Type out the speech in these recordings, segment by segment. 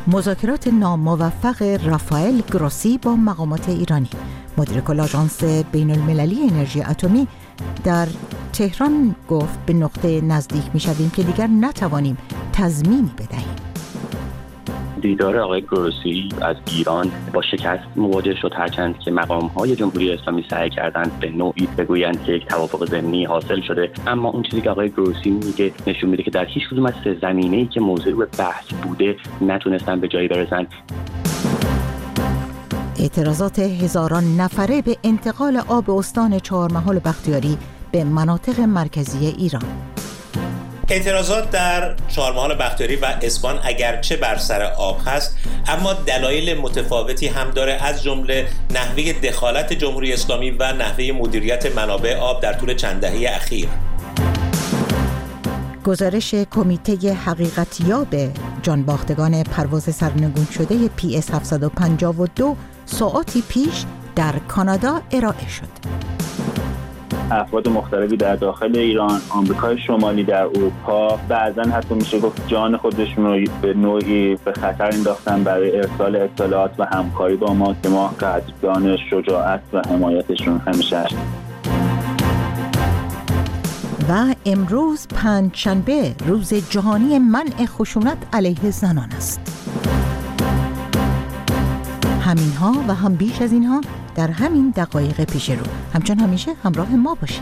مذاکرات ناموفق رافائل گروسی با مقامات ایرانی. مدیر کل آژانس بین المللی انرژی اتمی در تهران گفت به نقطه نزدیک می‌شویم که دیگر نتوانیم تضمینی بدهیم. دیدار آقای گروسی از ایران با شکست مواجه شد، هرچند که مقام‌های جمهوری اسلامی سعی کردند به نوعی بگویند که یک توافق ضمنی حاصل شده، اما اون چیزی که آقای گروسی میگه نشون میده که در هیچ کدوم از سه زمینه‌ای که موضوع بحث بوده نتونستن به جایی برسن. اعتراضات هزاران نفره به انتقال آب استان چهارمحال بختیاری به مناطق مرکزی ایران. اعتراضات در چهارمحال بختیاری و اسپان اگرچه بر سر آب هست، اما دلایل متفاوتی هم داره، از جمله نحوه دخالت جمهوری اسلامی و نحوه مدیریت منابع آب در طول چند دهه اخیر. گزارش کمیته حقیقتیاب جانباختگان پرواز سرنگون شده PS 752 ساعاتی پیش در کانادا ارائه شد. افراد مختلفی در داخل ایران، آمریکای شمالی، در اروپا بعضا حتی میشه گفت جان خودشون رو به نوعی به خطر انداختن برای ارسال اطلاعات و همکاری با ما که ما قدردان شجاعت و حمایتشون همیشه هستیم. و امروز پنجشنبه روز جهانی منع خشونت علیه زنان است. همینها و هم بیش از اینها در همین دقایق پیش رو. همچون همیشه همراه ما باشید.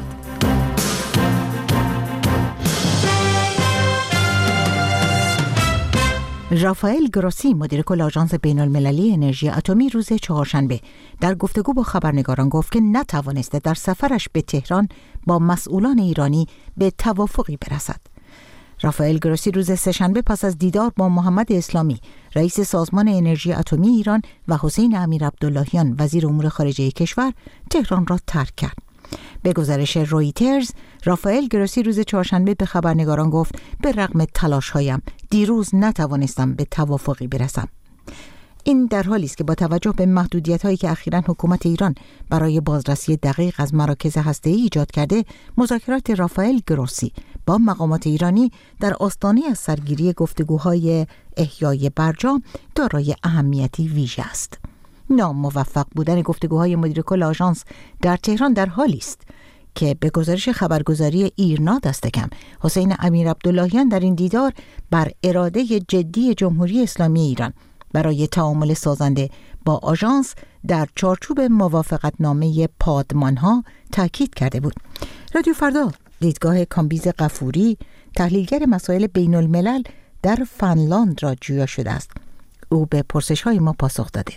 رافائل گروسی مدیر کل آژانس بین المللی انرژی اتمی روز چهارشنبه در گفتگو با خبرنگاران گفت که نتوانسته در سفرش به تهران با مسئولان ایرانی به توافقی برسد. رافائل گروسی روز سه‌شنبه پس از دیدار با محمد اسلامی رئیس سازمان انرژی اتمی ایران و حسین امیرعبداللهیان وزیر امور خارجه کشور تهران را ترک کرد. به گزارش رویترز، رافائل گروسی روز چهارشنبه به خبرنگاران گفت به رغم تلاش‌هایم دیروز نتوانستم به توافقی برسم. این در حالی است که با توجه به محدودیت‌هایی که اخیراً حکومت ایران برای بازرسی دقیق از مراکز هسته‌ای ایجاد کرده، مذاکرات رافائل گروسی با مقامات ایرانی در آستانه از سرگیری گفتگوهای احیای برجام دارای اهمیتی ویژه است. ناموفق بودن گفتگوهای مدیر کل آژانس در تهران در حالی است که به گزارش خبرگزاری ایرنا دست کم حسین امیرعبداللهیان در این دیدار بر اراده جدی جمهوری اسلامی ایران برای تعامل سازنده با آژانس در چارچوب موافقتنامه پادمانها تاکید کرده بود. رادیو فردا دیدگاه کامبیز غفوری، تحلیلگر مسائل بین الملل در فنلاند را جویا شده است. او به پرسش‌های ما پاسخ داده.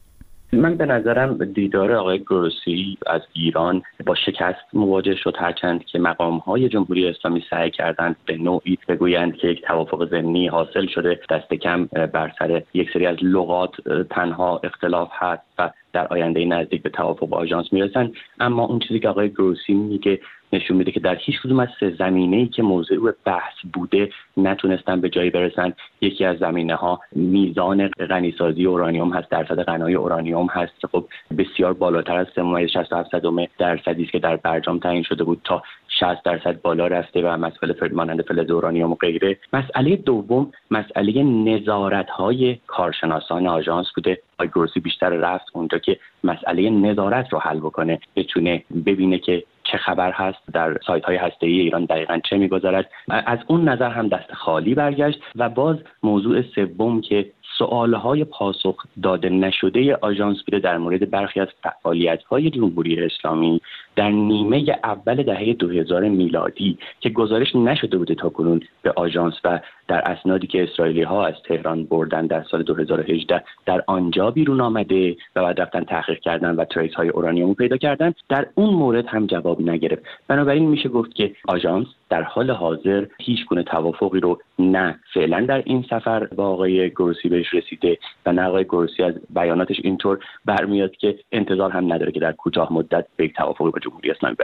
من به نظرم دیدار آقای گروسی از ایران با شکست مواجه شد، هرچند که مقام‌های جمهوری اسلامی سعی کردند به نوعی بگویند که یک توافق ضمنی حاصل شده. دست کم بر سر یک سری از لغات تنها اختلاف هست و در آینده نزدیک به توافق با آژانس میرسن، اما اون چیزی که آقای گروسی میگه نشون میده که در هیچ کدوم از سه زمینه‌ای که موضوع بحث بوده نتونستن به جایی برسن. یکی از زمینه‌ها میزان غنیسازی اورانیوم هست، درصد غنای اورانیوم هست که خب بسیار بالاتر از 3.67 درصدی است که در برجام تعیین شده بود، تا 60% بالا رفته و مسائل مانند فلز اورانیوم و غیره. مسئله دوم مسئله نظارت‌های کارشناسان آژانس بوده. آقای گروسی بیشتر رفت اونجا که مسئله نظارت رو حل بکنه، بتونه ببینه که چه خبر هست در سایت‌های هسته‌ای ایران، دقیقاً چه می‌گذرد. از اون نظر هم دست خالی برگشت. و باز موضوع سوم که سوالهای پاسخ داده نشده آژانس بوده در مورد برخی از فعالیت‌های جمهوری اسلامی در نیمه اول دهه 2000 میلادی که گزارش نشده بوده تاکنون به آژانس و در اسنادی که اسرائیلی‌ها از تهران بردن در سال 2018 در آنجا بیرون آمده و بعد رفتن تحقیق کردن و تریس‌های اورانیوم پیدا کردن. در اون مورد هم جواب نگرفت. بنابراین میشه گفت که آژانس در حال حاضر هیچ گونه توافقی رو نه فعلا در این سفر با آقای گروسی بهش رسیده و نه آقای گروسی از بیاناتش اینطور برمیاد که انتظار هم نداره که در کوتاه مدت به یک توافقی با جمهوری اسلامی برسه.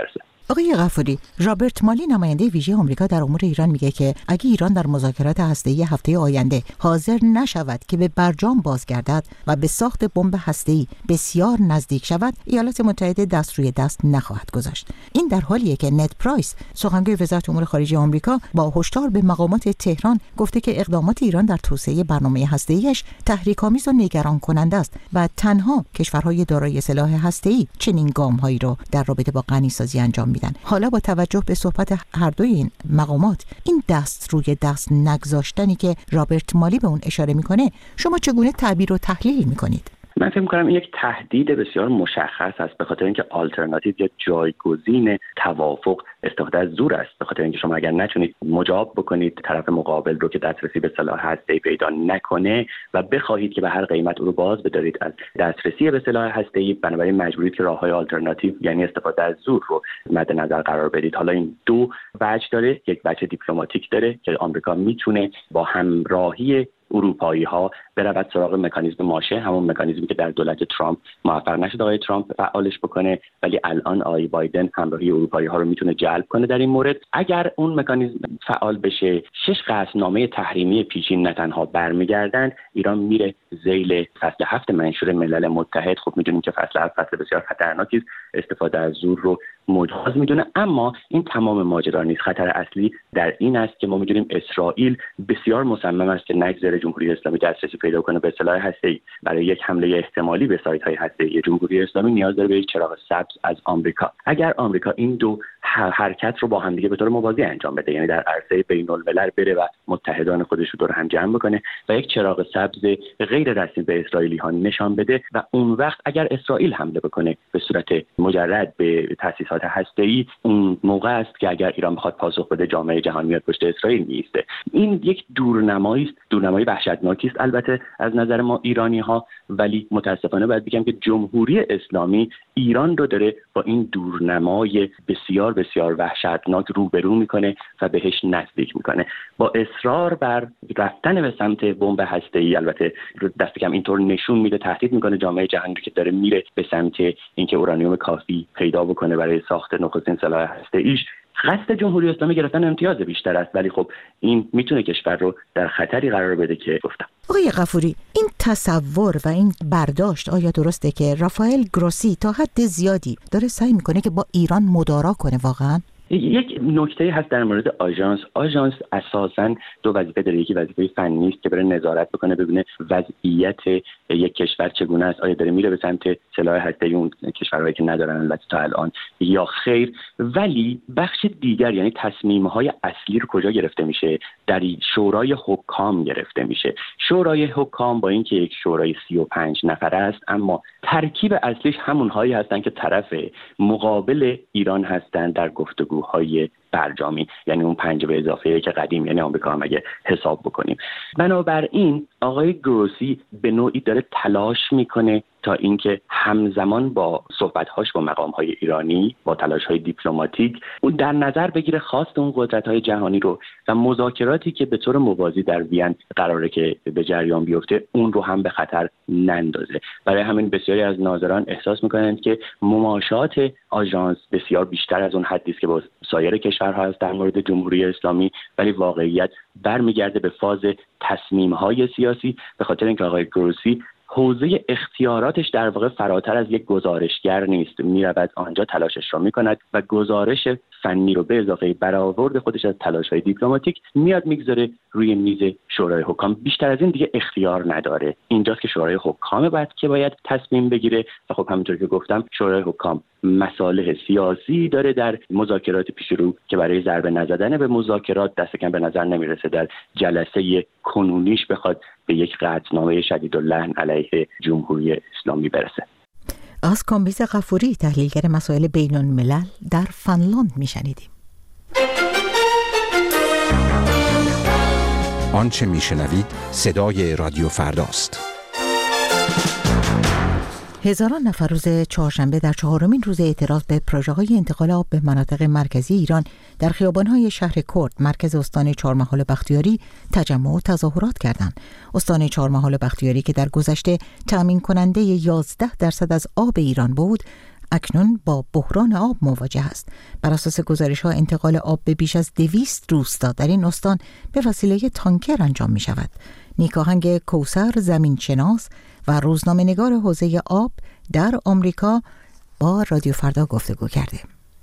آقای غفوری، رابرت مالی نماینده ویژه آمریکا در امور ایران میگه که اگه ایران در مذاکرات هسته‌ای هفته آینده حاضر نشود که به برجام بازگردد و به ساخت بمب هسته‌ای بسیار نزدیک شود، ایالات متحده دست روی دست نخواهد گذاشت. این در حالیه که نت پرایس، سخنگوی وزارت امور خارجه آمریکا، با هشدار به مقامات تهران گفته که اقدامات ایران در توسعه برنامه هسته‌ایش تحریک‌آمیز و نگران کننده است و تنها کشورهای دارای سلاح هسته‌ای چنین گام‌هایی را در رابطه با غنی‌سازی انجام میدن. حالا با توجه به صحبت هر دوی این مقامات، این دست روی دست نگذاشتنی که رابرت مالی به اون اشاره میکنه، شما چگونه تعبیر و تحلیل میکنید؟ من فکر می‌کنم این یک تهدید بسیار مشخص است، به خاطر اینکه آلترناتیو یا جایگزین توافق استفاده از زور است. به خاطر اینکه شما اگر نتونید مجاب بکنید طرف مقابل رو که دسترسی به سلاح هسته‌ای پیدا نکنه و بخواهید که به هر قیمت او رو باز بدارید از دسترسی به سلاح هسته‌ای، بنابراین مجبورید که راه‌های آلترناتیو یعنی استفاده از زور رو مد نظر قرار بدید. حالا این دو وجه داره، یک وجه دیپلماتیک داره که آمریکا میتونه با همراهی اروپایی ها برود سراغ مکانیزم ماشه، همون مکانیزمی که در دولت ترامپ موفق نشد آقای ترامپ فعالش بکنه، ولی الان آقای بایدن همراهی اروپایی ها رو میتونه جلب کنه در این مورد. اگر اون مکانیزم فعال بشه، 6 قطعنامه تحریمی پیشین نه تنها برمیگردن، ایران میره ذیل فصل 7 منشور ملل متحد. خب میدونیم که فصل 7 فصل بسیار خطرناکی است، استفاده از زور رو مجاز میدونه. اما این تمام ماجرا نیست. خطر اصلی در این است که ما میدونیم اسرائیل بسیار مصمم است که نگذره جمهوری اسلامی دسترسی پیدا کنه به سلاح هسته‌ای. برای یک حمله احتمالی به سایت‌های هسته‌ای جمهوری اسلامی نیاز داره به یک چراغ سبز از آمریکا. اگر آمریکا این دو حرکت رو با هم دیگه به طور موازی انجام بده، یعنی در عرصه بین‌الملل بره و متحدان خودش رو دور هم جمع بکنه و یک چراغ سبز غیر رسمی به اسرائیلی‌ها نشان بده، و اون وقت اگر اسرائیل حمله بکنه به صورت مجرد به تأسیسات هسته‌ای، اون موقع است که اگر ایران بخواد پاسخ بده جامعه جهانی میاد پشت اسرائیل میایسته. این یک دورنمایی است، دورنمایی وحشتناکی است البته از نظر ما ایرانی‌ها، ولی متاسفانه باید بگم که جمهوری اسلامی ایران رو داره با این دورنمای بسیار بسیار وحشتناک روبرو میکنه و بهش نزدیک میکنه. با اصرار بر رفتن به سمت بمب هسته‌ای، البته دست کم اینطور نشون میده، تهدید میکنه جامعه جهانی که داره میره به سمت اینکه اورانیوم کافی پیدا بکنه برای ساخت نخستین سلاح هسته‌ایش. قصد جمهوری اسلامی گرفتن امتیاز بیشتر است، ولی خب این میتونه کشور رو در خطری قرار بده که گفتم. آقای غفوری، این تصور و این برداشت آیا درسته که رافائل گروسی تا حد زیادی داره سعی میکنه که با ایران مدارا کنه واقعا؟ یک نکته هست در مورد آژانس اساساً دو وظیفه داره. یکی وظیفه فنی است که بره نظارت بکنه ببینه وضعیت یک کشور چگونه است، آیا داره میره به سمت سلاح هسته‌ای اون کشورهایی که ندارن البته تا الان یا خیر. ولی بخش دیگر، یعنی تصمیم‌های اصلی رو کجا گرفته میشه؟ در شورای حکام گرفته میشه. شورای حکام با اینکه یک شورای 35 نفره است، اما ترکیب اصلیش همونهایی هستن که طرف مقابل ایران هستن در گفتگوهای برجامی، یعنی اون 5 به اضافه که قدیم، یعنی آمریکا هم اگه حساب بکنیم. بنابراین آقای گروسی به نوعی داره تلاش میکنه تا اینکه همزمان با صحبت‌هاش با مقام‌های ایرانی، با تلاش‌های دیپلماتیک، اون در نظر بگیره خواست اون قدرت‌های جهانی رو و مذاکراتی که به طور موازی در وین قراره که به جریان بیفته اون رو هم به خطر نندازه. برای همین بسیاری از ناظران احساس می‌کنند که مماشات آژانس بسیار بیشتر از اون حدی است که با سایر کشورها هست در مورد جمهوری اسلامی، ولی واقعیت برمیگرده به فاز تصمیم‌های سیاسی، به خاطر اینکه آقای گروسی حوزه اختیاراتش در واقع فراتر از یک گزارشگر نیست. میرود آنجا تلاشش را میکند و گزارش فنی رو به اضافه برآورد خودش از تلاش‌های دیپلماتیک میاد میگذاره روی میز شورای حکام. بیشتر از این دیگه اختیار نداره. اینجاست که شورای حکام باید تصمیم بگیره و خب همونطور که گفتم شورای حکام مصالح سیاسی داره در مذاکرات پیش رو که برای ضربه نزدن به مذاکرات دست کم به نظر نمیرسه در جلسه کنونیش بخواد به یک قطعنامه شدیداللحن علیه جمهوری اسلامی برسه. از کامبیز غفوری، تحلیلگر مسائل بین‌الملل در فنلاند میشنیدیم. آنچه میشنوید صدای رادیو فرداست. هزاران نفر روز چهارشنبه در 4مین روز اعتراض به پروژه‌های انتقال آب به مناطق مرکزی ایران در خیابان‌های شهر کرد، مرکز استان چهارمحال بختیاری، تجمع و تظاهرات کردند. استان چهارمحال بختیاری که در گذشته تأمین کننده 11% از آب ایران بود، اکنون با بحران آب مواجه است. بر اساس گزارش‌ها انتقال آب به بیش از 200 روستا در این استان به وسیله تانکر انجام می شود. نیکاهنگ کوثر زمینشناس و روزنامه‌نگار حوزه آب در آمریکا با رادیو فردا گفتگو کرده.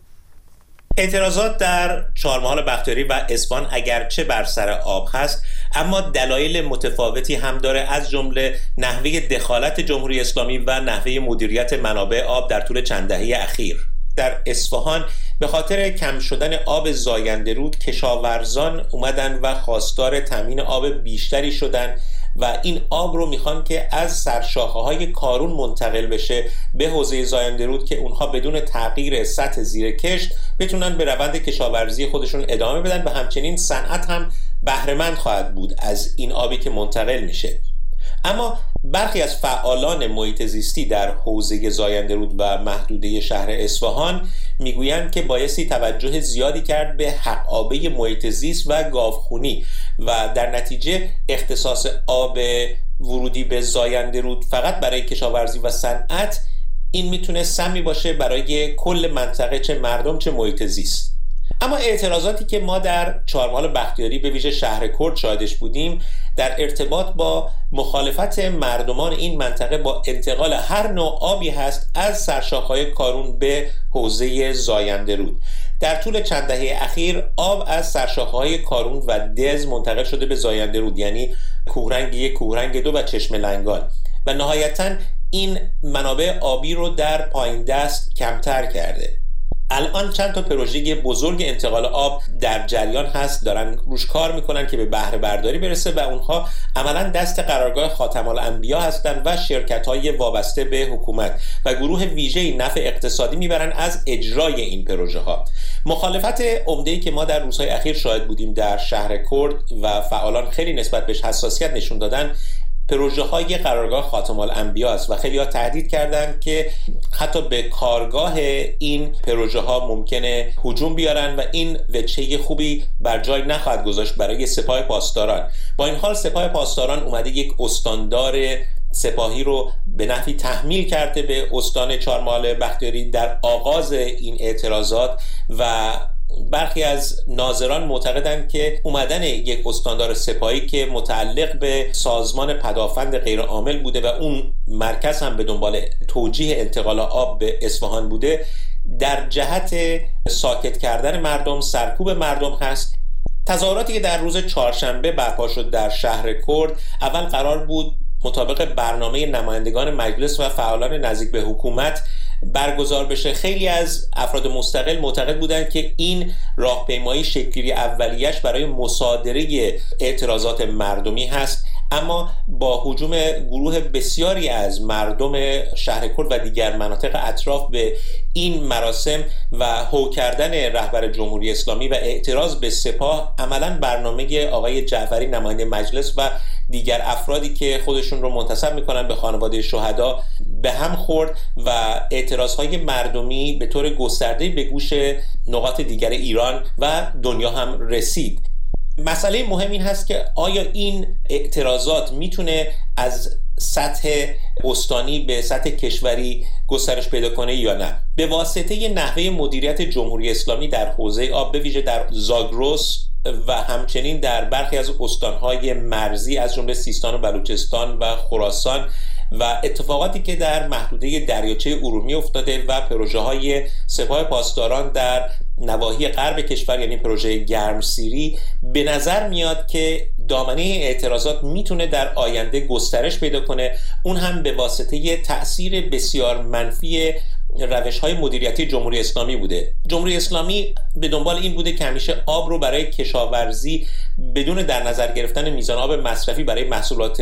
اعتراضات در چهارمحال بختیاری و اسفان اگرچه بر سر آب هست، اما دلایل متفاوتی هم داره، از جمله نحوه دخالت جمهوری اسلامی و نحوه مدیریت منابع آب در طول چند دهه اخیر. در اصفهان به خاطر کم شدن آب زاینده رود کشاورزان اومدن و خواستار تامین آب بیشتری شدن و این آب رو میخوان که از سرشاخه‌های کارون منتقل بشه به حوزه زاینده رود که اونها بدون تغییر سطح زیر کشت بتونن به روند کشاورزی خودشون ادامه بدن و همچنین صنعت هم بهره‌مند خواهد بود از این آبی که منتقل میشه. اما برخی از فعالان محیط زیستی در حوزه زاینده رود و محدوده شهر اصفهان میگویند که بایستی توجه زیادی کرد به حق‌آبی محیط زیست و گاوخونی و در نتیجه اختصاص آب ورودی به زاینده رود فقط برای کشاورزی و صنعت این میتونه سمی باشه برای کل منطقه، چه مردم چه محیط زیست. اما اعتراضاتی که ما در چهارمحال بختیاری به ویژه شهر کرد شاهدش بودیم در ارتباط با مخالفت مردمان این منطقه با انتقال هر نوع آبی هست از سرشاخه‌های کارون به حوزه زاینده رود. در طول چند دهه اخیر آب از سرشاخه‌های کارون و دز منتقل شده به زاینده رود، یعنی کوهرنگ 1، کوهرنگ 2 و چشمه لنگان، و نهایتاً این منابع آبی رو در پایین دست کمتر کرده. الان چند تا پروژه بزرگ انتقال آب در جریان هست، دارن روش کار میکنن که به بهره برداری برسه و اونها عملا دست قرارگاه خاتم الانبیا هستن و شرکت‌های وابسته به حکومت و گروه ویژه‌ای نفع اقتصادی میبرن از اجرای این پروژه ها. مخالفت عمده‌ای که ما در روزهای اخیر شاهد بودیم در شهر کرد و فعالان خیلی نسبت بهش حساسیت نشون دادن، پروژه های قرارگاه خاتم الانبیا است و خیلی ها تهدید کردند که حتی به کارگاه این پروژه ها ممکنه هجوم بیارن و این وجهه خوبی بر جای نخواهد گذاشت برای سپاه پاسداران. با این حال سپاه پاسداران اومده یک استاندار سپاهی رو به نحوی تحمیل کرده به استان چهارمحال بختیاری در آغاز این اعتراضات و برخی از ناظران معتقدند که اومدن یک استاندار سپاهی که متعلق به سازمان پدافند غیرعامل بوده و اون مرکز هم به دنبال توجیه انتقال آب به اصفهان بوده در جهت ساکت کردن مردم، سرکوب مردم هست. تظاهراتی که در روز چهارشنبه برپا شد در شهر کرد اول قرار بود مطابق برنامه نمایندگان مجلس و فعالان نزدیک به حکومت برگزار بشه. خیلی از افراد مستقل معتقد بودند که این راهپیمایی شکل‌گیری اولیه‌اش برای مصادره اعتراضات مردمی هست، اما با هجوم گروه بسیاری از مردم شهر کرد و دیگر مناطق اطراف به این مراسم و هو کردن رهبر جمهوری اسلامی و اعتراض به سپاه، عملاً برنامه آقای جعفری نماینده مجلس و دیگر افرادی که خودشون رو منتسب میکنن به خانواده شهدا به هم خورد و اعتراضهای مردمی به طور گسترده‌ای به گوش نقاط دیگر ایران و دنیا هم رسید. مسئله مهم این هست که آیا این اعتراضات میتونه از سطح استانی به سطح کشوری گسترش پیدا کنه یا نه؟ به واسطه نحوه مدیریت جمهوری اسلامی در حوزه آب، به ویژه در زاگرس و همچنین در برخی از استانهای مرزی از جمله سیستان و بلوچستان و خراسان و اتفاقاتی که در محدوده دریاچه ارومیه افتاده و پروژه‌های سپاه پاسداران در نواحی غرب کشور، یعنی پروژه گرمسیری، به نظر میاد که دامنه اعتراضات میتونه در آینده گسترش پیدا کنه، اون هم به واسطه تأثیر بسیار منفی روش‌های مدیریتی جمهوری اسلامی بوده. جمهوری اسلامی به دنبال این بوده که همیشه آب رو برای کشاورزی بدون در نظر گرفتن میزان آب مصرفی برای محصولات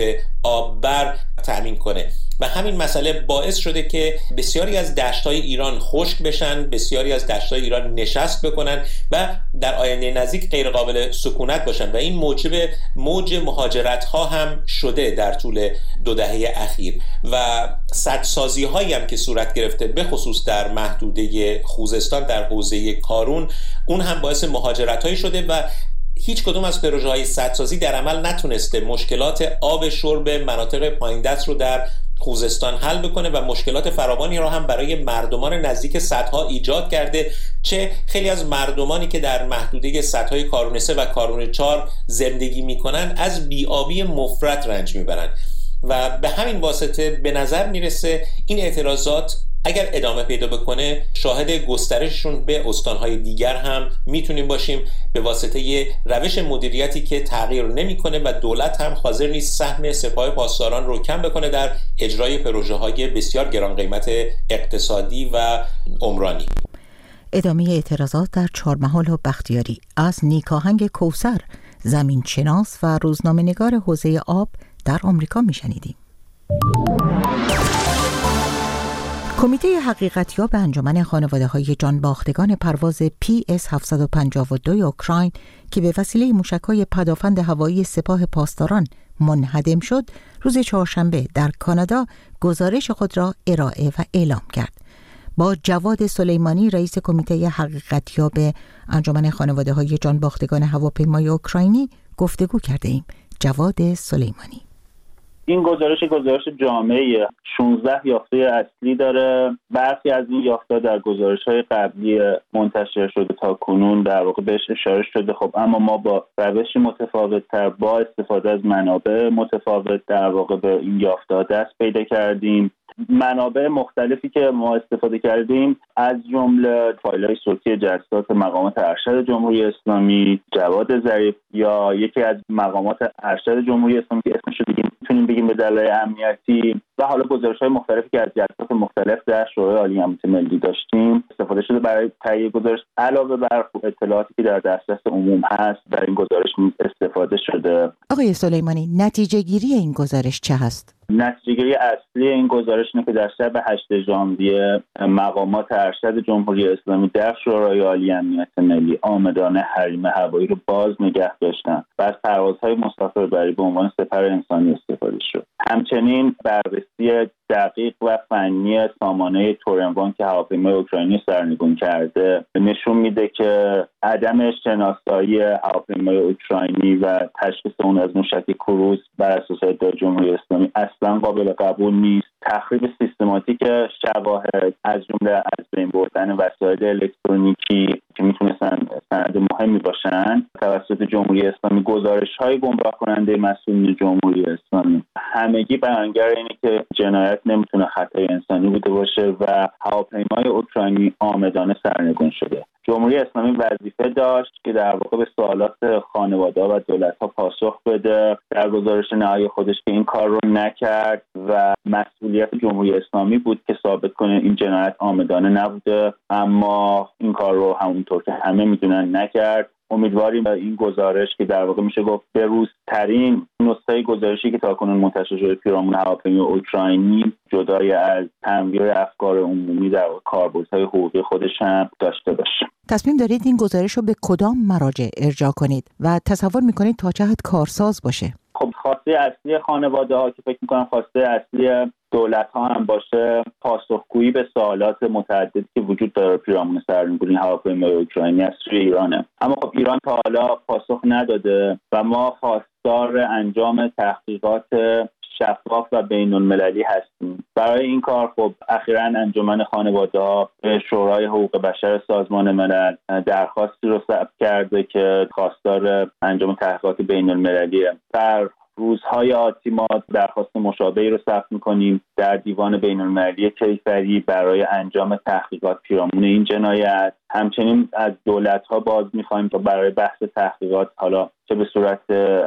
آببر تأمین کنه و همین مسئله باعث شده که بسیاری از دشت‌های ایران خشک بشن، بسیاری از دشت‌های ایران نشست بکنن و در آینده نزدیک غیر قابل سکونت باشن و این موجب موج مهاجرت‌ها هم شده در طول 2 دهه اخیر و سدسازی‌هایی هم که صورت گرفته به خصوص در محدوده خوزستان در حوزه کارون، اون هم باعث مهاجرت‌هایی شده و هیچ کدوم از پروژه‌های سدسازی در عمل نتونسته مشکلات آب شرب مناطق پایین دست رو در خوزستان حل بکنه و مشکلات فراوانی را هم برای مردمان نزدیک سدها ایجاد کرده، چه خیلی از مردمانی که در محدوده سدهای کارون 3 و کارون 4 زندگی میکنن از بی‌آبی مفرط رنج میبرن و به همین واسطه به نظر میرسه این اعتراضات اگر ادامه پیدا بکنه شاهد گسترششون به استانهای دیگر هم میتونیم باشیم به واسطه یه روش مدیریتی که تغییر نمیکنه و دولت هم حاضر نیست سهم سپاه پاسداران رو کم بکنه در اجرای پروژه‌های بسیار گران قیمت اقتصادی و عمرانی. ادامه اعتراضات در چهارمحال و بختیاری از نیکاهنگ کوثر، زمینشناس و روزنامه‌نگار حوزه آب در آمریکا میشنیدیم. کمیته حقیقتیاب انجمن خانواده‌های جانباختگان پرواز PS-752 اوکراین که به وسیله موشک‌های پدافند هوایی سپاه پاسداران منهدم شد، روز چهارشنبه در کانادا گزارش خود را ارائه و اعلام کرد. با جواد سلیمانی رئیس کمیته حقیقتیاب انجمن خانواده‌های جانباختگان هواپیمای اوکراینی گفتگو کرده ایم. جواد سلیمانی: این گزارش جامعه 16 یافته اصلی داره. برخی از این یافته‌ها در گزارش‌های قبلی منتشر شده تا کنون در واقع بهش اشاره شده. خب اما ما با روشی متفاوت‌تر با استفاده از منابع متفاوت در واقع به این یافته‌ها دست پیدا کردیم. منابع مختلفی که ما استفاده کردیم از جمله فایل‌های صوتی جلسات مقامات ارشد جمهوری اسلامی، جواد ظریف یا یکی از مقامات ارشد جمهوری اسلامی که اسمش رو میتونیم بگیم به دلایل امنیتی، و حالا گزارش‌های مختلفی که از جلسات مختلف در شورای عالی امنیت ملی داشتیم استفاده شده برای تهیه گزارش. علاوه بر اطلاعاتی که در دسترس عموم هست در این گزارش استفاده شده. آقای سلیمانی، نتیجه گیری این گزارش چه هست؟ نتیجه گیری اصلی این گزارش اینه که در شب 8 ژانویه مقامات ارشد جمهوری اسلامی در شورای عالی امنیت ملی عامدانه حریم هوایی رو باز نگه داشتن و از پروازهای مسافربری به عنوان سپر انسانی استفاده شد. همچنین بررسی دقیق و فنی سامانه تورنوان که هواپیمای اوکراینی سرنگون کرده نشون میده که عدم شناسایی هواپیمای اوکراینی و تشخیص اون از موشک کروز بر اساس ادعای جمهوری اسلامی اصلا قابل قبول نیست. تخریب سیستماتیک شواهد از جمله از بین بردن وسایل الکترونیکی که میتونستن سند مهمی باشن توسط جمهوری اسلامی، گزارش‌های گمراه کننده مسئولین جمهوری اسلامی، همگی بیانگر اینه که جنایت نمیتونه خطای انسانی بوده باشه و هواپیمای اوکراینی عامدانه سرنگون شده. جمهوری اسلامی وظیفه داشت که در واقع به سوالات خانواده‌ها و دولت‌ها پاسخ بده. در گزارش نهایی خودش که این کار رو نکرد و مسئولیت جمهوری اسلامی بود که ثابت کنه این جنایت عامدانه نبوده، اما این کار رو همونطور که همه میدونن نکرد. امیدواریم این گزارش که در واقع میشه گفت بروزترین نسخه گزارشی که تاکنون منتشر شده پیرامون هواپیمای اوکراینی، جدای از تنویر افکار عمومی در کاربردهای حقوقی خودش هم داشته باشه. تصمیم دارید این گزارش رو به کدام مراجع ارجاع کنید و تصور میکنید تا چه حد کارساز باشه؟ خب خواسته اصلی خانواده‌ها که فکر میکنم خواسته اصلی دولت‌ها هم باشه پاسخگویی به سوالات متعددی که وجود داره پیرامون سرنگونی هواپیمای اوکراینی از سوی ایرانه. اما خب ایران تا حالا پاسخ نداده و ما خواستار انجام تحقیقات شفاف و بین‌المللی هستیم. برای این کار خب اخیراً انجمن خانواده‌ها به شورای حقوق بشر سازمان ملل درخواستی رو ثبت کرده که خواستار انجام تحقیقات بین‌المللیه. در روزهای آتی ما درخواست مشابهی رو ثبت می‌کنیم در دیوان بین‌المللی کیفری برای انجام تحقیقات پیرامون این جنایت. همچنین از دولت‌ها باز می‌خوایم تا برای بحث تحقیقات، حالا چه به صورت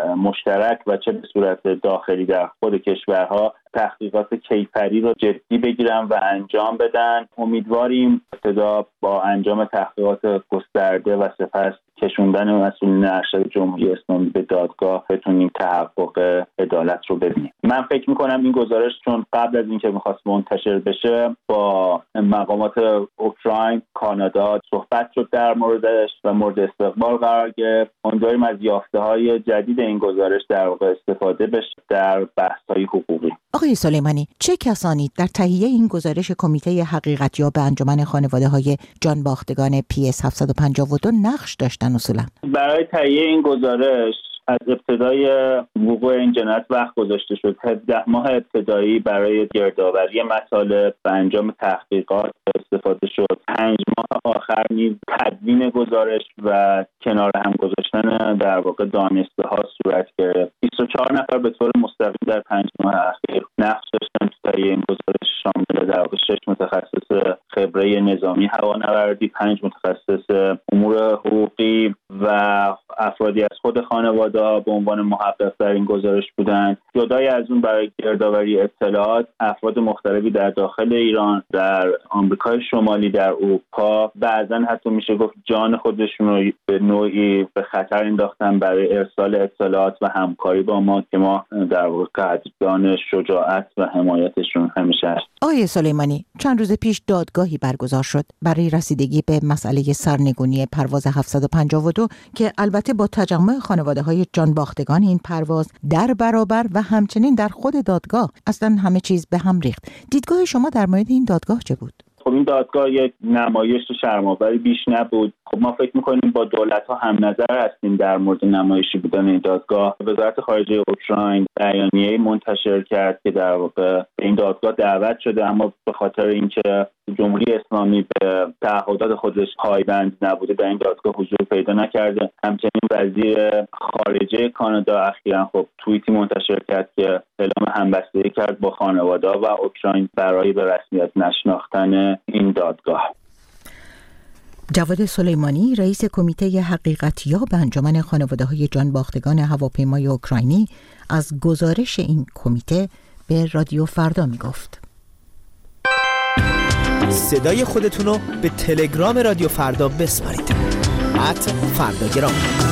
مشترک و چه به صورت داخلی در خود کشورها، تحقیقات کیفری رو جدی بگیرن و انجام بدن. امیدواریم ابتدا با انجام تحقیقات گسترده و سپس کشوندن مسئولین ارشد جمهوری اسلامی به دادگاه بتونیم تحقق عدالت رو ببینیم. من فکر میکنم این گزارش چون قبل از اینکه میخواست منتشر بشه با مقامات اوکراین، کانادا صحبت شد در موردش و مورد استقبال قرار گرفت. امیدواریم از یافته‌های جدید این گزارش در واقع استفاده بشه در بحث‌های حقوقی. آقای سلیمانی، چه کسانی در تهیه این گزارش کمیته حقیقتیاب انجمن خانواده‌های جانباختگان PS-752 نقش داشتن اصولا؟ برای تهیه این گزارش از ابتدای وقوع این جنایت وقت گذاشته شد. 17 ماه ابتدایی برای گردآوری مطالب و انجام تحقیقات استفاده شد. 5 ماه آخر نیز تدوین گزارش و کنار هم گذاشتن در واقع دانسته ها صورت گرفت. 24 نفر به طور مستقیم در 5 ماه اخیر نقش داشتن تو تهیه این گزارش، شامل در واقع 6 متخصص خبره نظامی هوانوردی، 5 متخصص امور حقوقی و افرادی از خود خانواده به عنوان محقق در این گزارش بودند. جدای از اون برای گردآوری اطلاعات افراد مختلفی در داخل ایران، در آمریکای شمالی، در اروپا، بعضا حتی میشه گفت جان خودشون رو به نوعی به خطر انداختن برای ارسال اطلاعات و همکاری با ما که ما در واقع قدردان شجاعت و حمایتشون همیشه هست. آقای سلیمانی، چند روز پیش دادگاهی برگزار شد برای رسیدگی به مسئله سرنگونی پرواز 752 که البته با تجمع خانواده‌های جانباختگان این پرواز در برابر و همچنین در خود دادگاه اصلا همه چیز به هم ریخت. دیدگاه شما در مورد این دادگاه چه بود؟ خب این دادگاه یک نمایش شرم‌آوری بیش نبود. خب ما فکر می‌کنیم با دولت‌ها هم نظر هستیم در مورد نمایشی بودن این دادگاه. وزارت خارجه اوکراین بیانیه‌ای منتشر کرد که در واقع به این دادگاه دعوت شده، اما به خاطر اینکه جمهوری اسلامی به تعهدات خودش پایبند نبوده در این دادگاه حضور پیدا نکرده. همچنین وزیر خارجه کانادا اخیراً خب توییتی منتشر کرد که اعلام همبستگی کرد با خانواده و اوکراین برای به رسمیت نشناختن این دادگاه. جواد سلیمانی، رئیس کمیته حقیقتیاب انجمن خانواده‌های جانباختگان هواپیمای اوکراینی، از گزارش این کمیته به رادیو فردا میگفت. صدای خودتون رو به تلگرام رادیو فردا بسپارید. @فرداگرام.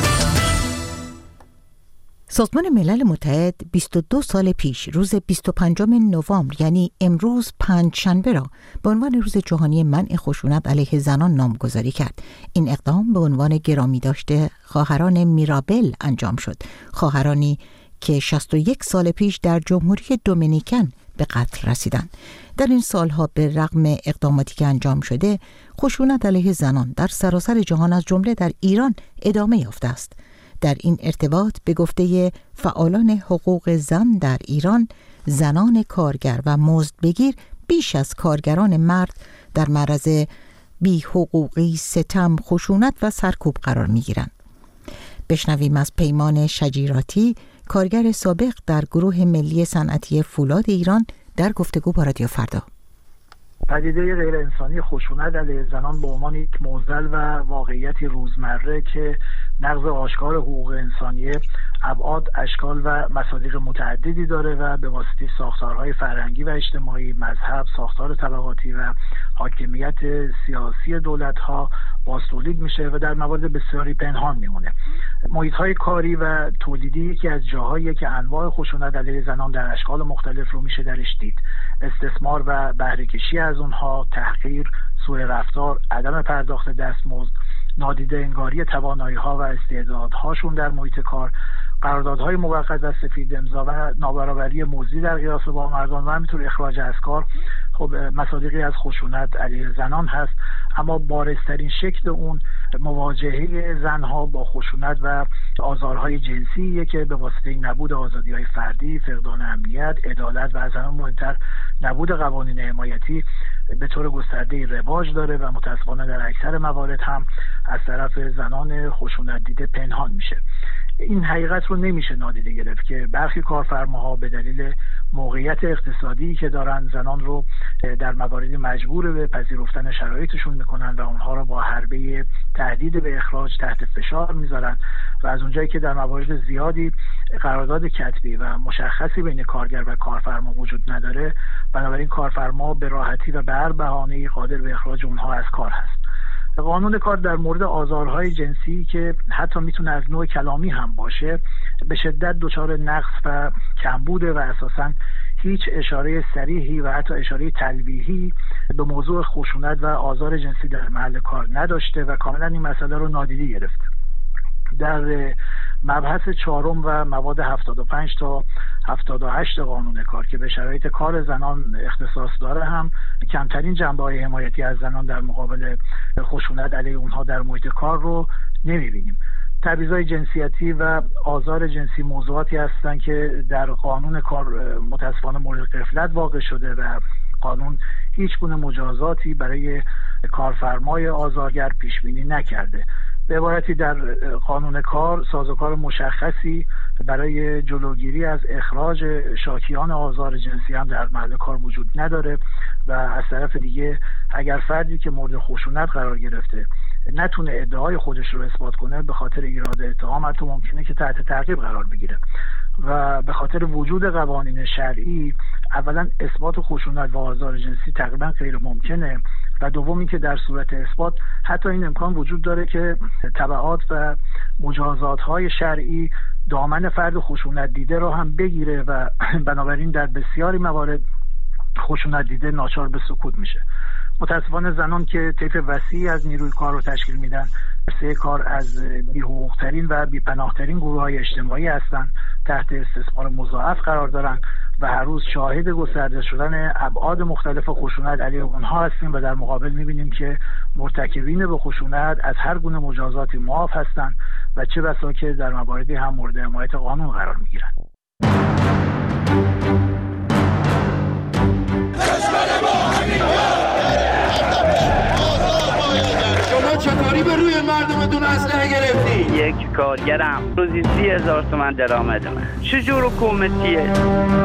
سازمان ملل متحد 22 سال پیش روز 25 نوامبر یعنی امروز پنجشنبه را به عنوان روز جهانی منع خشونت علیه زنان نامگذاری کرد. این اقدام به عنوان گرامی داشته خواهران میرابل انجام شد، خواهرانی که 61 سال پیش در جمهوری دومینیکن به قتل رسیدند. در این سالها به رغم اقداماتی که انجام شده، خشونت علیه زنان در سراسر جهان از جمله در ایران ادامه یافته است. در این ارتباط به گفته فعالان حقوق زن در ایران، زنان کارگر و مزدبگیر بیش از کارگران مرد در معرض بی‌حقوقی، ستم، خشونت و سرکوب قرار می‌گیرند. بشنویم از پیمان شجیراتی، کارگر سابق در گروه ملی صنعتی فولاد ایران، در گفتگو با رادیو فردا. پدیده غیر انسانی خشونت علیه زنان به عنوان یک معضل و واقعیتی روزمره که نقض آشکار حقوق انسانی ابعاد، اشکال و مصادیق متعددی داره و به واسطه ساختارهای فرهنگی و اجتماعی، مذهب، ساختار طبقاتی و حاکمیت سیاسی دولت‌ها بازتولید میشه و در موارد بسیاری پنهان میمونه. محیط‌های کاری و تولیدی یکی از جاهایی که انواع خشونت علیه زنان در اشکال مختلف رو میشه درش دید. استثمار و بهره‌کشی از اونها، تحقیر، سوء رفتار، عدم پرداخت دستمزد، نادیده انگاری توانایی‌ها و استعدادهاشون در محیط کار، قراردادهای موقت و سفید امضا و نابرابری موضعی در قیاس با مردان و همینطور اخراج از کار خب مصادیقی از خشونت علیه زنان هست. اما بارزترین شکل اون مواجهه زنها با خشونت و آزارهای جنسیه که به واسطه نبود آزادی‌های فردی، فقدان امنیت، عدالت و از همه مهمتر نبود قوانین حمایتی به طور گسترده رواج داره و متأسفانه در اکثر موارد هم از طرف زنان خشونت دیده پنهان میشه. این حقیقت رو نمیشه نادیده گرفت که برخی کارفرماها به دلیل موقعیت اقتصادی که دارن زنان رو در مواردی مجبور به پذیرفتن شرایطشون میکنن و اونها رو با حربه تهدید به اخراج تحت فشار میذارن و از اونجایی که در موارد زیادی قرارداد کتبی و مشخصی بین کارگر و کارفرما وجود نداره، بنابراین کارفرما به راحتی و به هر بهانه‌ای قادر به اخراج اونها از کار هست. قانون کار در مورد آزارهای جنسی که حتی میتونه از نوع کلامی هم باشه به شدت دچار نقص و کمبوده و اساساً هیچ اشاره صریحی و حتی اشاره تلویحی به موضوع خشونت و آزار جنسی در محل کار نداشته و کاملا این مسئله رو نادیده گرفته. در مبحث 4 و مواد 75 تا 78 قانون کار که به شرایط کار زنان اختصاص داره هم کمترین جنبه‌های حمایتی از زنان در مقابل خشونت علیه اونها در محیط کار رو نمی‌بینیم. تبعیض‌های جنسیتی و آزار جنسی موضوعاتی هستند که در قانون کار متاسفانه مورد غفلت واقع شده و قانون هیچ گونه مجازاتی برای کارفرمای آزارگر پیش بینی نکرده. به عبارتی در قانون کار سازوکار مشخصی برای جلوگیری از اخراج شاکیان آزار جنسی هم در محل کار وجود نداره و از طرف دیگه اگر فردی که مورد خشونت قرار گرفته نتونه ادعای خودش رو اثبات کنه، به خاطر ایراد اتهام حتی ممکنه که تحت تعقیب قرار بگیره و به خاطر وجود قوانین شرعی اولا اثبات خشونت و آزار جنسی تقریبا غیر ممکنه و دومی که در صورت اثبات حتی این امکان وجود داره که تبعات و مجازات‌های شرعی دامن فرد خشونت دیده رو هم بگیره و بنابراین در بسیاری موارد خشونت دیده ناچار به سکوت میشه. متاسفانه زنان که طیف وسیعی از نیروی کار رو تشکیل میدن، سه کار از بی‌حقوق‌ترین و بی‌پناه‌ترین گروه‌های اجتماعی هستند، تحت استثمار مضاعف قرار دارن و هر روز شاهد گسترده شدن ابعاد مختلف خشونت علیه اونها هستیم و در مقابل می‌بینیم که مرتکبین به خشونت از هر گونه مجازاتی معاف هستند و چه بسا که در مواردی هم مورد حمایت قانون قرار می‌گیرن. شما چطوری به روی مردم دون اسلحه گرفتی؟ یک کارگرم روزی 30,000 تومان درآمد من. چجور حکومتیه؟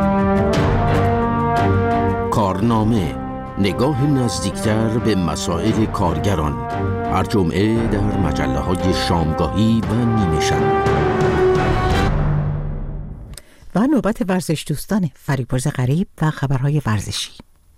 کارنامه، نگاه نزدیکتر به مسائل کارگران، هر جمعه در مجله‌های شامگاهی و نیمه شب. و نوبت ورزش دوستان، فریبرز غریب و خبرهای ورزشی.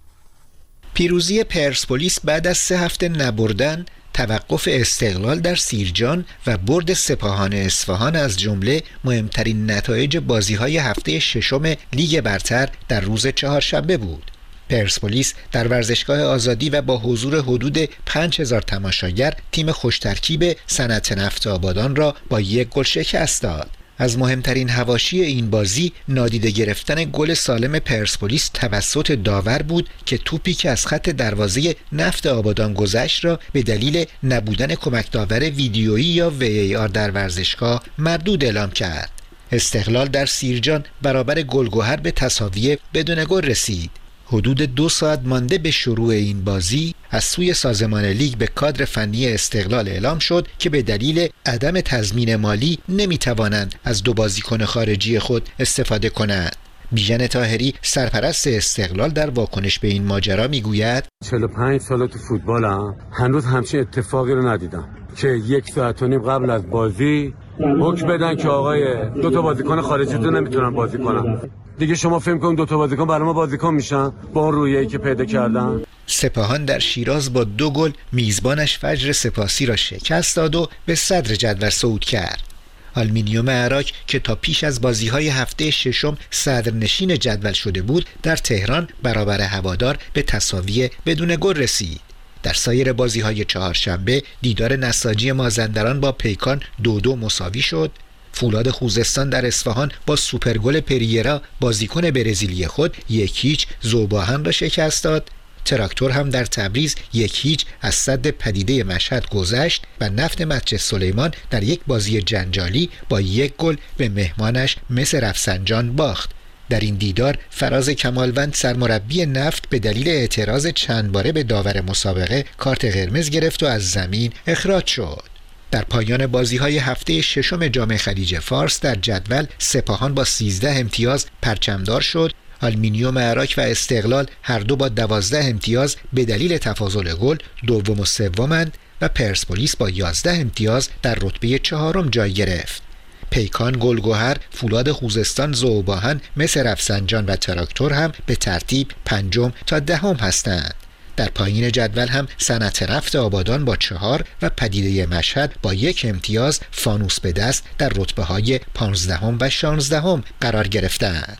پیروزی پرسپولیس بعد از 3 هفته نبردن، توقف استقلال در سیرجان و برد سپاهان اصفهان از جمله مهمترین نتایج بازی‌های هفته ششم لیگ برتر در روز چهارشنبه بود. پرسپولیس در ورزشگاه آزادی و با حضور حدود 5000 تماشاگر تیم خوشترکیب صنعت نفت آبادان را با 1 گل شکست داد. از مهمترین حواشی این بازی نادیده گرفتن گل سالم پرسپولیس توسط داور بود که توپی که از خط دروازه نفت آبادان گذشت را به دلیل نبودن کمک داور ویدیویی یا VAR در ورزشگاه مردود اعلام کرد. استقلال در سیرجان برابر گلگهر به تساوی بدون گل رسید. حدود 2 ساعت مانده به شروع این بازی از سوی سازمان لیگ به کادر فنی استقلال اعلام شد که به دلیل عدم تضمین مالی نمیتوانند از 2 بازیکن خارجی خود استفاده کنند. بیژن طاهری سرپرست استقلال در واکنش به این ماجرا میگوید 45 سال تو فوتبالم، هنوز همچین اتفاقی رو ندیدم که 1 ساعت و نیم قبل از بازی حکم بدن که آقای 2 بازیکن خارجی تو نمیتونن بازی کنن. دیگه شما فهم کن 2 بازیکن برای ما بازیکن میشن با اون رویه‌ای که پیدا کردن. سپاهان در شیراز با 2 گل میزبانش فجر سپاسی را شکست داد و به صدر جدول صعود کرد. آلومینیوم عراق که تا پیش از بازی‌های هفته ششم صدرنشین جدول شده بود، در تهران برابر هوادار به تساوی بدون گل رسید. در سایر بازی‌های چهارشنبه دیدار نساجی مازندران با پیکان 2-2 مساوی شد. فولاد خوزستان در اصفهان با سوپرگل پریرا بازیکن برزیلی خود 1-0 ذوباهن را شکست داد. تراکتور هم در تبریز 1-0 از سد پدیده مشهد گذشت و نفت مسجد سلیمان در یک بازی جنجالی با 1 گل به مهمانش مس رفسنجان باخت. در این دیدار فراز کمالوند سرمربی نفت به دلیل اعتراض چند باره به داور مسابقه کارت قرمز گرفت و از زمین اخراج شد. در پایان بازی‌های هفته ششم جام خلیج فارس در جدول سپاهان با 13 امتیاز پرچمدار شد. آلومینیوم عراق و استقلال هر دو با 12 امتیاز به دلیل تفاضل گل دوم و سومند و پرسپولیس با 11 امتیاز در رتبه 4 جای گرفت. پیکان، گلگهر، فولاد خوزستان، ذوباهن، مس رفسنجان و تراکتور هم به ترتیب 5 تا 10 هستند. در پایین جدول هم صنعت نفت آبادان با 4 و پدیده مشهد با 1 امتیاز فانوس به دست در رتبه‌های 15 و 16 قرار گرفتند.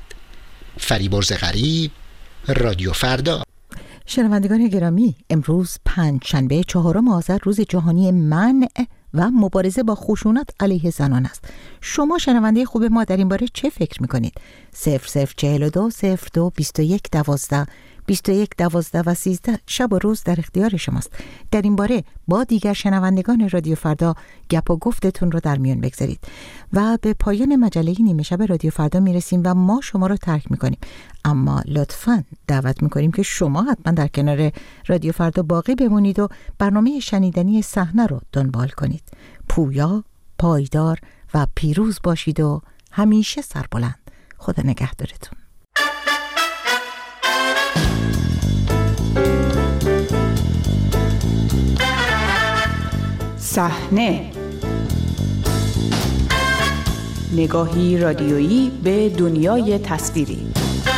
فریبرز غریب، رادیو فردا. شنوندگان گرامی، امروز پنجشنبه 4 آذر روز جهانی منع و مبارزه با خشونت علیه زنان است. شما شنونده خوب ما در این باره چه فکر میکنید؟ 0042 02 21 12 21 12 و 13 شب و روز در اختیار شماست. در این باره با دیگر شنوندگان رادیو فردا گپ و گفتتون رو در میون بگذارید. و به پایان مجله نیمه شب رادیو فردا میرسیم و ما شما رو ترک میکنیم، اما لطفاً دعوت میکنیم که شما حتما در کنار رادیو فردا باقی بمونید و برنامه شنیدنی صحنه رو دنبال کنید. پویا، پایدار و پیروز باشید و همیشه سربلند. خدا نگهدارتون. صحنه، نگاهی رادیویی به دنیای تصویری.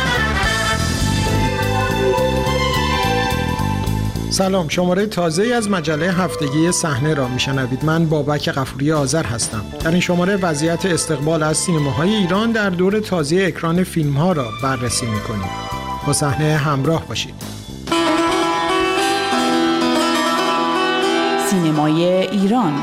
سلام، شماره تازه‌ای از مجله هفتگی صحنه را میشنوید. من بابک غفوری آذر هستم. در این شماره وضعیت استقبال از سینماهای ایران در دور تازه اکران فیلم‌ها را بررسی می‌کنیم. با صحنه همراه باشید. سینمای ایران.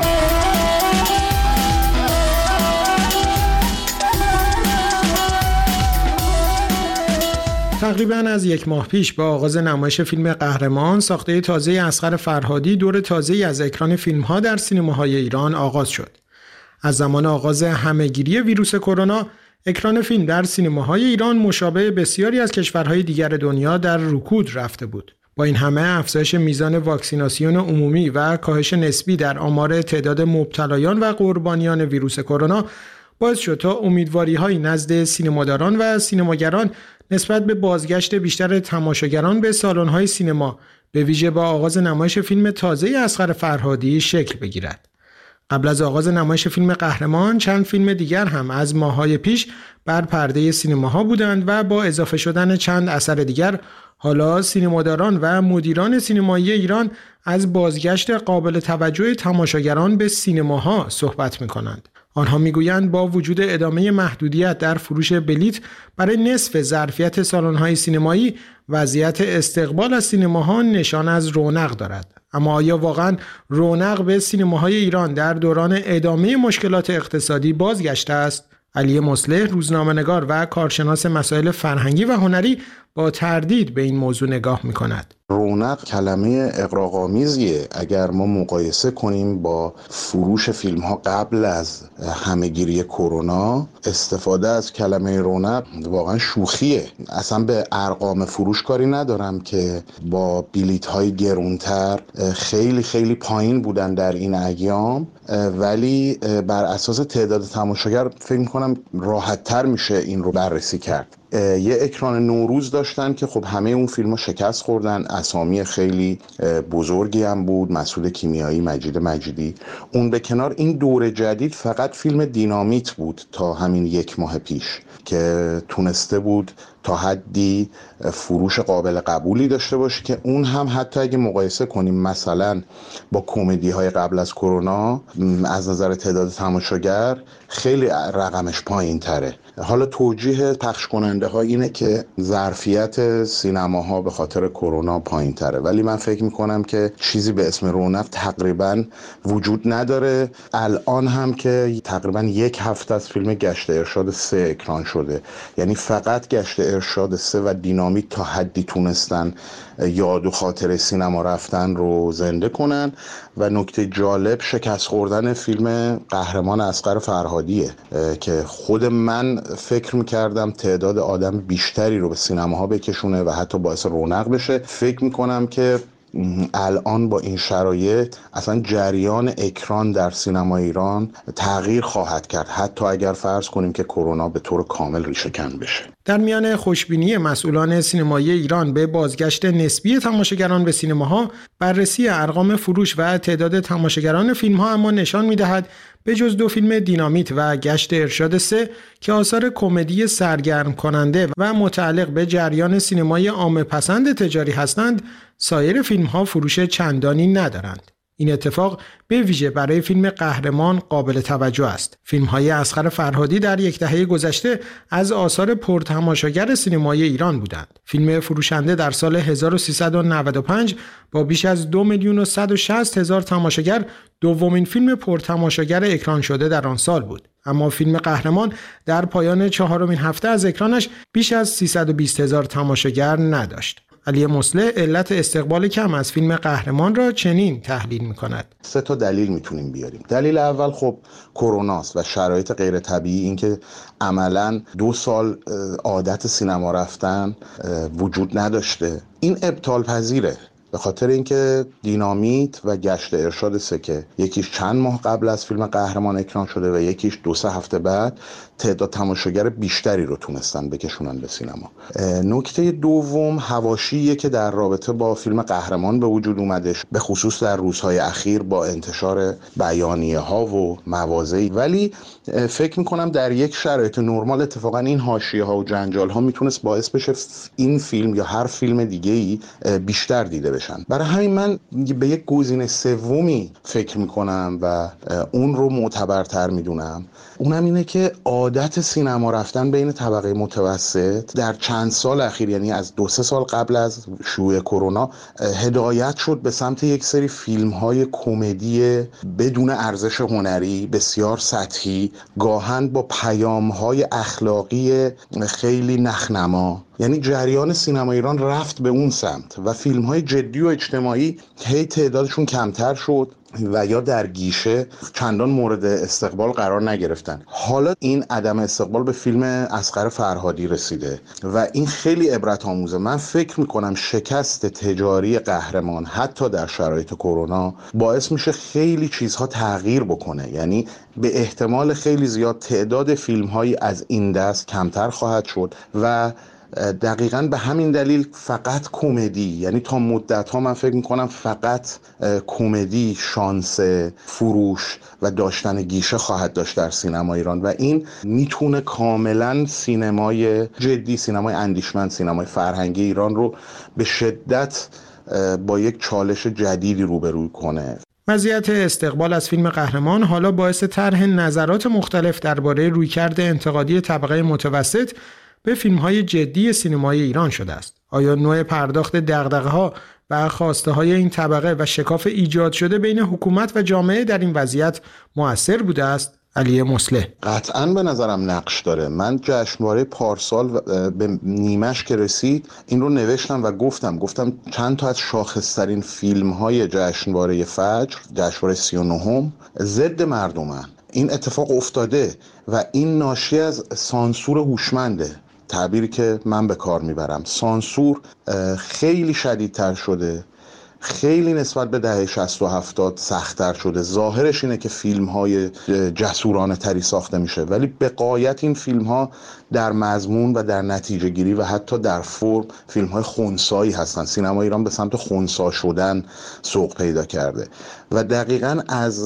تقریباً از یک ماه پیش با آغاز نمایش فیلم قهرمان، ساخته تازه اصغر فرهادی، دور تازه‌ای از اکران فیلم‌ها در سینماهای ایران آغاز شد. از زمان آغاز همه‌گیری ویروس کرونا، اکران فیلم در سینماهای ایران مشابه بسیاری از کشورهای دیگر دنیا در رکود رفته بود. با این همه افزایش میزان واکسیناسیون عمومی و کاهش نسبی در آمار تعداد مبتلایان و قربانیان ویروس کرونا باعث شد تا امیدواری‌های نزد سینماداران و سینماگران نسبت به بازگشت بیشتر تماشاگران به سالن‌های سینما، به ویژه با آغاز نمایش فیلم تازه اصغر فرهادی شکل بگیرد. قبل از آغاز نمایش فیلم قهرمان، چند فیلم دیگر هم از ماه‌های پیش بر پرده سینماها بودند و با اضافه شدن چند اثر دیگر، حالا سینماداران و مدیران سینمایی ایران از بازگشت قابل توجه تماشاگران به سینماها صحبت می‌کنند. آنها میگویند با وجود ادامه محدودیت در فروش بلیت برای نصف ظرفیت سالن‌های سینمایی، وضعیت استقبال از سینماها نشان از رونق دارد. اما آیا واقعاً رونق به سینماهای ایران در دوران ادامه مشکلات اقتصادی بازگشته است؟ علی مصلح، روزنامه‌نگار و کارشناس مسائل فرهنگی و هنری، با تردید به این موضوع نگاه می‌کند. رونق کلمه اغراق‌آمیزیه اگر ما مقایسه کنیم با فروش فیلم‌ها قبل از همه‌گیری کرونا. استفاده از کلمه رونق واقعا شوخیه. اصلا به ارقام فروش کاری ندارم که با بلیط‌های گرونتر خیلی خیلی پایین بودن در این ایام، ولی بر اساس تعداد تماشاگر فکر می‌کنم راحت‌تر میشه این رو بررسی کرد. یه اکران نوروز داشتن که خب همه اون فیلم‌ها شکست خوردن، اسامی خیلی بزرگی هم بود، مسعود کیمیایی، مجید مجیدی. اون به کنار، این دوره جدید فقط فیلم دینامیت بود تا همین یک ماه پیش که تونسته بود تا حدی فروش قابل قبولی داشته باشه، که اون هم حتی اگه مقایسه کنیم مثلا با کمدی‌های قبل از کرونا از نظر تعداد تماشاگر خیلی رقمش پایین تره. حالا توجیه پخش کننده ها اینه که ظرفیت سینماها به خاطر کرونا پایین تره، ولی من فکر میکنم که چیزی به اسم رونق تقریبا وجود نداره. الان هم که تقریبا یک هفته از فیلم گشت ارشاد 3 اکران شده، یعنی فقط گشت ارشاد 3 و دینامیت تا حدی تونستن یاد و خاطر سینما رفتن رو زنده کنن. و نکته جالب شکست خوردن فیلم قهرمان اصغر فرهادیه که خود من فکر میکردم تعداد آدم بیشتری رو به سینماها بکشونه و حتی باعث رونق بشه. فکر میکنم که الان با این شرایط اصلا جریان اکران در سینما ایران تغییر خواهد کرد، حتی اگر فرض کنیم که کرونا به طور کامل ریشه‌کن بشه. در میان خوشبینی مسئولان سینمایی ایران به بازگشت نسبی تماشاگران به سینماها، بررسی ارقام فروش و تعداد تماشاگران فیلم‌ها اما نشان می‌دهد به جز 2 فیلم دینامیت و گشت ارشاد 3 که آثار کمدی سرگرم کننده و متعلق به جریان سینمای عامه پسند تجاری هستند، سایر فیلم‌ها فروش چندانی ندارند. این اتفاق به ویژه برای فیلم قهرمان قابل توجه است. فیلم‌های اصغر فرهادی در یک دهه گذشته از آثار پرتماشاگر سینمای ایران بودند. فیلم فروشنده در سال 1395 با بیش از 2,160,000 تماشاگر دومین فیلم پرتماشاگر اکران شده در آن سال بود. اما فیلم قهرمان در پایان 4مین هفته از اکرانش بیش از 320,000 تماشاگر نداشت. علی مصلح علت استقبال کم از فیلم قهرمان را چنین تحلیل می‌کند. 3 تا دلیل میتونیم بیاریم. دلیل اول خب کروناست و شرایط غیر طبیعی، اینکه عملاً 2 سال عادت سینما رفتن وجود نداشته. این ابطال پذیره، به خاطر اینکه دینامیت و گشت ارشاد سکه یکیش چند ماه قبل از فیلم قهرمان اکران شده و یکیش 2-3 هفته بعد تعداد تماشاگر بیشتری رو تونستن بکشونن به سینما. نکته دوم حواشیه که در رابطه با فیلم قهرمان به وجود اومدش، به خصوص در روزهای اخیر با انتشار بیانیه ها و مواضعی. ولی فکر میکنم در یک شرایط نرمال اتفاقا این حاشیه ها و جنجال ها میتونست باعث بشه این فیلم یا هر فیلم دیگه ای بیشتر دیده بشن. برای همین من به یک گزینه سومی فکر میکنم و اون رو معتبرتر میدونم. اونم اینه که عادت سینما رفتن بین طبقه متوسط در چند سال اخیر، یعنی از 2-3 سال قبل از شیوع کرونا، هدایت شد به سمت یک سری فیلم‌های کمدی بدون ارزش هنری، بسیار سطحی، گاهن با پیام‌های اخلاقی خیلی نخنما. یعنی جریان سینما ایران رفت به اون سمت و فیلم‌های جدی و اجتماعی هی تعدادشون کمتر شد و یا در گیشه چندان مورد استقبال قرار نگرفتن. حالا این عدم استقبال به فیلم اصغر فرهادی رسیده و این خیلی عبرت آموزه. من فکر میکنم شکست تجاری قهرمان حتی در شرایط کرونا باعث میشه خیلی چیزها تغییر بکنه. یعنی به احتمال خیلی زیاد تعداد فیلم‌هایی از این دست کمتر خواهد شد و دقیقاً به همین دلیل فقط کمدی، یعنی تا مدت‌ها من فکر می‌کنم فقط کمدی شانس فروش و داشتن گیشه خواهد داشت در سینما ایران و این میتونه کاملاً سینمای جدی، سینمای اندیشمند، سینمای فرهنگی ایران رو به شدت با یک چالش جدیدی روبرو کنه. وضعیت استقبال از فیلم قهرمان حالا باعث طرح نظرات مختلف درباره رویکرد انتقادی طبقه متوسط به فیلم‌های جدی سینمای ایران شده است. آیا نوع پرداخت دغدغه‌ها و خواسته‌های این طبقه و شکاف ایجاد شده بین حکومت و جامعه در این وضعیت مؤثر بوده است؟ علی مصلح: قطعاً به نظرم نقش داره. من جشنواره پارسال به نیمش که رسید این رو نوشتم و گفتم چند تا از شاخص‌ترین فیلم‌های جشنواره فجر، جشنواره 39م، ضد مردمن. این اتفاق افتاده و این ناشی از سانسور هوشمنده، تعبیری که من به کار میبرم. سانسور خیلی شدیدتر شده، خیلی نسبت به دهه 60 و 70 سخت‌تر شده. ظاهرش اینه که فیلم‌های جسورانه تری ساخته میشه ولی به غایت این فیلم‌ها در مضمون و در نتیجه گیری و حتی در فرم فیلم‌های خنثایی هستن. سینما ایران به سمت خنثی شدن سوق پیدا کرده و دقیقاً از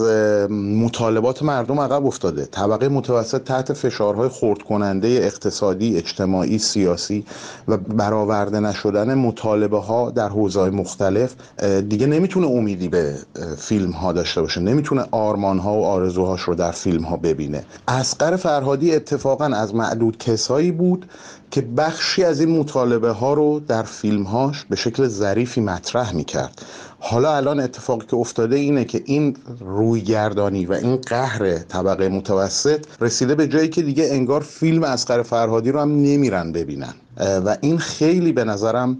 مطالبات مردم عقب افتاده. طبقه متوسط تحت فشارهای خرد کننده اقتصادی، اجتماعی، سیاسی و برآورده نشدن مطالبه ها در حوزه‌های مختلف دیگه نمیتونه امیدی به فیلم ها داشته باشه، نمیتونه آرمان ها و آرزوهاش رو در فیلم ها ببینه. اصغر فرهادی اتفاقاً از معدود کسایی بود که بخشی از این مطالبه ها رو در فیلم هاش به شکل ظریفی مطرح میکرد. حالا الان اتفاقی که افتاده اینه که این رویگردانی و این قهر طبقه متوسط رسیده به جایی که دیگه انگار فیلم اصغر فرهادی رو هم نمیرن ببینن و این خیلی به نظرم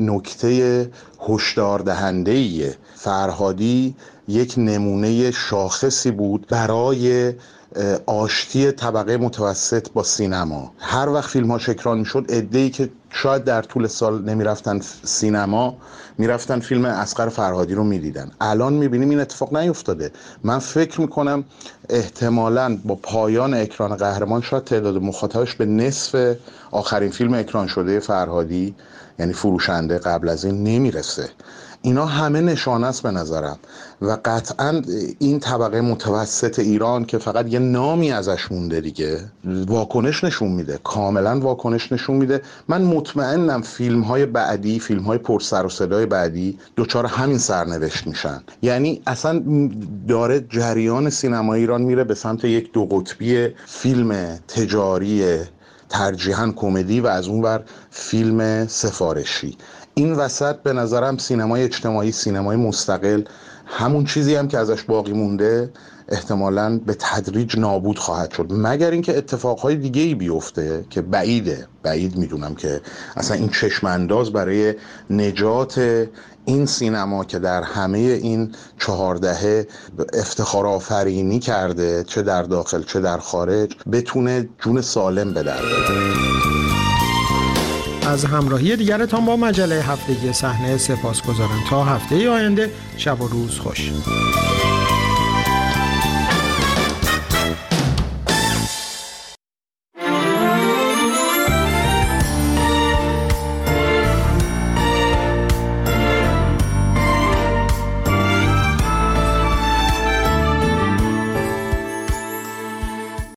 نکته هشدار دهنده‌ایه. فرهادی یک نمونه شاخصی بود برای آشتی طبقه متوسط با سینما. هر وقت فیلم‌هاش اکران می‌شد عده‌ای که شاید در طول سال نمیرفتن سینما میرفتن فیلم اصغر فرهادی رو میدیدن. الان میبینیم این اتفاق نیفتاده. من فکر میکنم احتمالاً با پایان اکران قهرمان شاید تعداد مخاطبش به نصف آخرین فیلم اکران شده فرهادی، یعنی فروشنده، قبل از این نمیرسه. اینا همه نشانه است به نظرم و قطعاً این طبقه متوسط ایران که فقط یه نامی ازش مونده دیگه واکنش نشون میده، کاملاً واکنش نشون میده. من مطمئنم فیلم‌های بعدی، فیلم‌های پر سر و صدای بعدی دچار همین سرنوشت میشن. یعنی اصلا داره جریان سینما ایران میره به سمت یک دو قطبی فیلم تجاری ترجیحاً کمدی و از اون ور فیلم سفارشی. این وسط به نظرم سینمای اجتماعی، سینمای مستقل همون چیزی هم که ازش باقی مونده احتمالاً به تدریج نابود خواهد شد، مگر اینکه اتفاقهای دیگه‌ای بیفته که بعید میدونم که اصلا این چشمانداز برای نجات این سینما که در همه این 4 دهه افتخار آفرینی کرده، چه در داخل چه در خارج، بتونه جون سالم به در ببره. از همراهی دیگرتان با مجله هفتگی صحنه سپاسگزارم. تا هفته آینده، شب و روز خوش.